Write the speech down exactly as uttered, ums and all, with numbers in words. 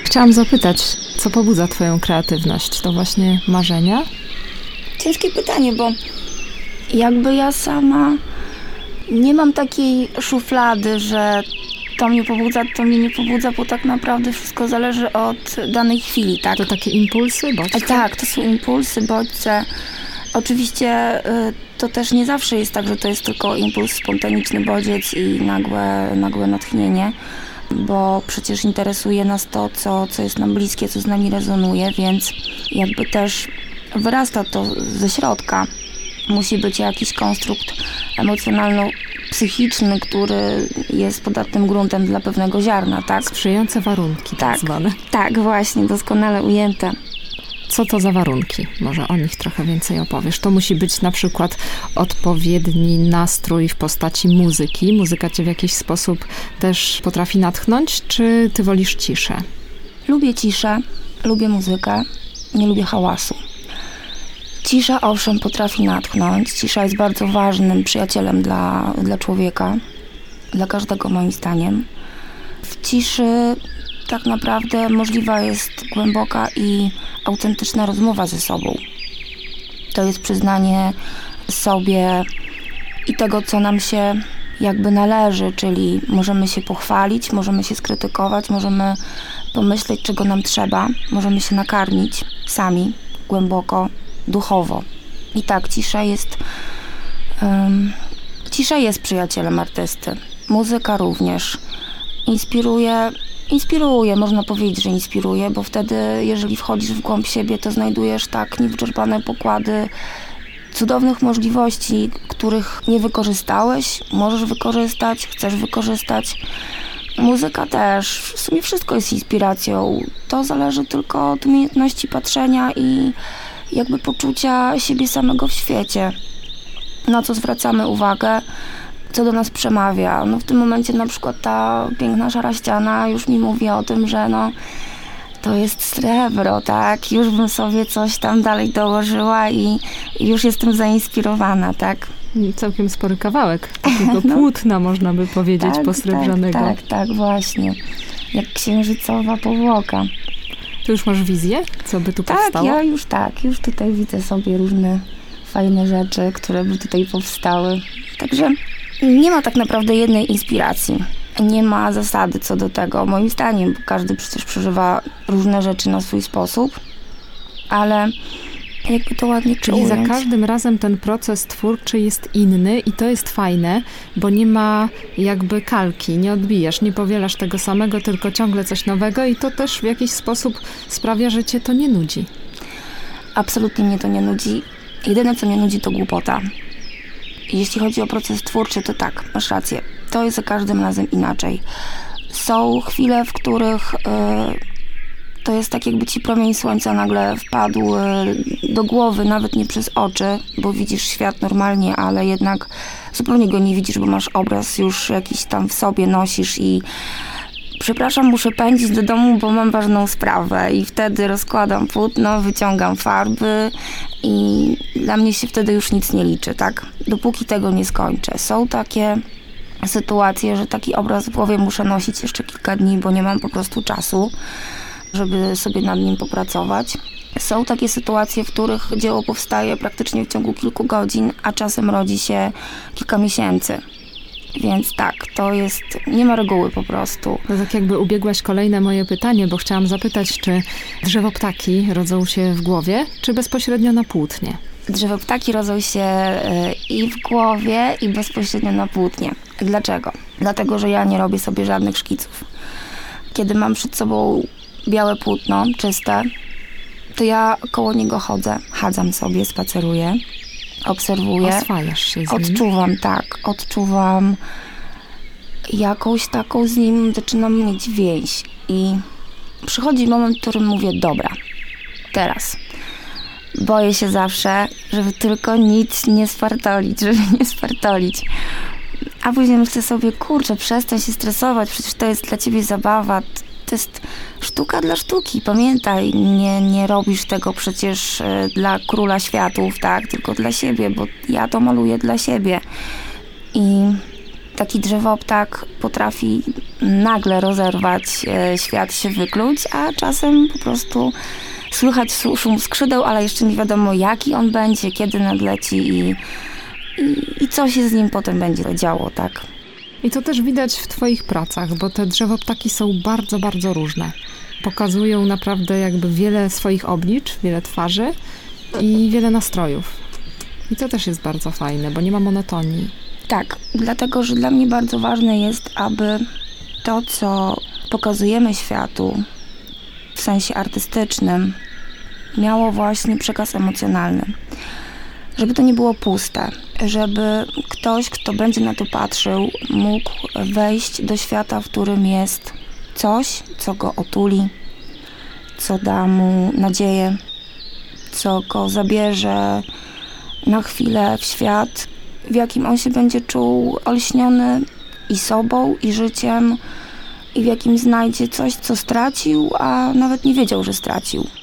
Chciałam zapytać, co pobudza twoją kreatywność? To właśnie marzenia? Ciężkie pytanie, bo jakby ja sama nie mam takiej szuflady, że to mnie pobudza, to mnie nie pobudza, bo tak naprawdę wszystko zależy od danej chwili, tak? To takie impulsy, bodźce? Tak, to są impulsy, bodźce. Oczywiście y, to też nie zawsze jest tak, że to jest tylko impuls, spontaniczny bodziec i nagłe, nagłe natchnienie, bo przecież interesuje nas to, co, co jest nam bliskie, co z nami rezonuje, więc jakby też wyrasta to ze środka. Musi być jakiś konstrukt emocjonalno-psychiczny, który jest podatnym gruntem dla pewnego ziarna, tak? Sprzyjające warunki, tak, tak zwane. Tak, właśnie, doskonale ujęte. Co to za warunki? Może o nich trochę więcej opowiesz. To musi być na przykład odpowiedni nastrój w postaci muzyki. Muzyka cię w jakiś sposób też potrafi natchnąć, czy ty wolisz ciszę? Lubię ciszę, lubię muzykę, nie lubię hałasu. Cisza, owszem, potrafi natchnąć. Cisza jest bardzo ważnym przyjacielem dla, dla człowieka, dla każdego moim zdaniem. W ciszy tak naprawdę możliwa jest głęboka i autentyczna rozmowa ze sobą. To jest przyznanie sobie i tego, co nam się jakby należy, czyli możemy się pochwalić, możemy się skrytykować, możemy pomyśleć, czego nam trzeba, możemy się nakarmić sami, głęboko, duchowo. I tak, cisza jest um, cisza jest przyjacielem artysty. Muzyka również. Inspiruje, inspiruje, można powiedzieć, że inspiruje, bo wtedy, jeżeli wchodzisz w głąb siebie, to znajdujesz tak niewyczerpane pokłady cudownych możliwości, których nie wykorzystałeś, możesz wykorzystać, chcesz wykorzystać. Muzyka też, w sumie wszystko jest inspiracją. To zależy tylko od umiejętności patrzenia i jakby poczucia siebie samego w świecie. Na co zwracamy uwagę, co do nas przemawia. No w tym momencie na przykład ta piękna szara ściana już mi mówi o tym, że no to jest srebro, tak? Już bym sobie coś tam dalej dołożyła i, i już jestem zainspirowana, tak? Całkiem spory kawałek takiego no, płótna, można by powiedzieć, tak, posrebrzanego. Tak, tak, tak, właśnie. Jak księżycowa powłoka. Ty już masz wizję, co by tu tak, powstało? Tak, ja już tak. Już tutaj widzę sobie różne fajne rzeczy, które by tutaj powstały. Także nie ma tak naprawdę jednej inspiracji. Nie ma zasady co do tego, moim zdaniem, bo każdy przecież przeżywa różne rzeczy na swój sposób, ale jakby to ładnie Czyli ująć. za każdym razem ten proces twórczy jest inny i to jest fajne, bo nie ma jakby kalki, nie odbijasz, nie powielasz tego samego, tylko ciągle coś nowego i to też w jakiś sposób sprawia, że cię to nie nudzi. Absolutnie mnie to nie nudzi. Jedyne, co mnie nudzi, to głupota. Jeśli chodzi o proces twórczy, to tak, masz rację. To jest za każdym razem inaczej. Są chwile, w których y, to jest tak, jakby ci promień słońca nagle wpadł y, do głowy, nawet nie przez oczy, bo widzisz świat normalnie, ale jednak zupełnie go nie widzisz, bo masz obraz już jakiś tam w sobie, nosisz i przepraszam, muszę pędzić do domu, bo mam ważną sprawę i wtedy rozkładam płótno, wyciągam farby i dla mnie się wtedy już nic nie liczy, tak? Dopóki tego nie skończę. Są takie sytuacje, że taki obraz w głowie muszę nosić jeszcze kilka dni, bo nie mam po prostu czasu, żeby sobie nad nim popracować. Są takie sytuacje, w których dzieło powstaje praktycznie w ciągu kilku godzin, a czasem rodzi się kilka miesięcy. Więc tak, to jest, nie ma reguły po prostu. No tak jakby ubiegłaś kolejne moje pytanie, bo chciałam zapytać, czy drzewoptaki rodzą się w głowie, czy bezpośrednio na płótnie? Drzewoptaki rodzą się i w głowie, i bezpośrednio na płótnie. Dlaczego? Dlatego, że ja nie robię sobie żadnych szkiców. Kiedy mam przed sobą białe płótno, czyste, to ja koło niego chodzę, chadzam sobie, spaceruję, obserwuję. Oswajasz się z nim? Odczuwam, tak, odczuwam jakąś taką z nim, zaczynam mieć więź i przychodzi moment, w którym mówię, dobra, teraz. Boję się zawsze, żeby tylko nic nie spartolić, żeby nie spartolić. A później myślę sobie, kurczę, przestań się stresować, przecież to jest dla ciebie zabawa, to jest sztuka dla sztuki. Pamiętaj, nie, nie robisz tego przecież dla króla światów, tak, tylko dla siebie, bo ja to maluję dla siebie. I taki drzewoptak potrafi nagle rozerwać e, świat, się wykluć, a czasem po prostu słychać szum skrzydeł, ale jeszcze nie wiadomo, jaki on będzie, kiedy nadleci i, i, i co się z nim potem będzie działo, tak? I to też widać w twoich pracach, bo te drzewoptaki są bardzo, bardzo różne. Pokazują naprawdę jakby wiele swoich oblicz, wiele twarzy i wiele nastrojów. I to też jest bardzo fajne, bo nie ma monotonii. Tak, dlatego, że dla mnie bardzo ważne jest, aby to, co pokazujemy światu w sensie artystycznym, miało właśnie przekaz emocjonalny. Żeby to nie było puste, żeby ktoś, kto będzie na to patrzył, mógł wejść do świata, w którym jest coś, co go otuli, co da mu nadzieję, co go zabierze na chwilę w świat, w jakim on się będzie czuł olśniony i sobą, i życiem, i w jakim znajdzie coś, co stracił, a nawet nie wiedział, że stracił.